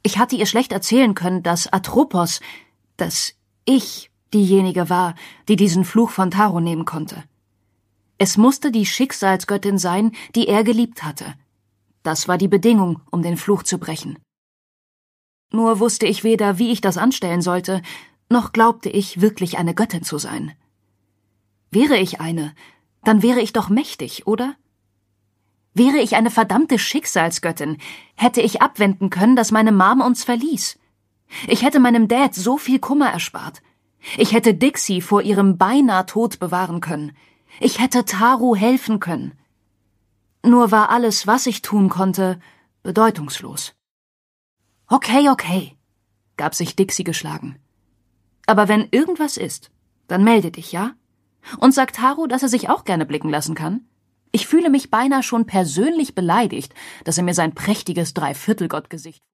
Ich hatte ihr schlecht erzählen können, dass Atropos, dass ich diejenige war, die diesen Fluch von Taro nehmen konnte. Es musste die Schicksalsgöttin sein, die er geliebt hatte. Das war die Bedingung, um den Fluch zu brechen. Nur wusste ich weder, wie ich das anstellen sollte, noch glaubte ich, wirklich eine Göttin zu sein. Wäre ich eine, dann wäre ich doch mächtig, oder? Wäre ich eine verdammte Schicksalsgöttin, hätte ich abwenden können, dass meine Mom uns verließ. Ich hätte meinem Dad so viel Kummer erspart. Ich hätte Dixie vor ihrem beinahe Tod bewahren können. Ich hätte Taro helfen können. Nur war alles, was ich tun konnte, bedeutungslos. Okay, gab sich Dixie geschlagen. Aber wenn irgendwas ist, dann melde dich, ja? Und sag Taro, dass er sich auch gerne blicken lassen kann. Ich fühle mich beinahe schon persönlich beleidigt, dass er mir sein prächtiges Dreiviertelgottgesicht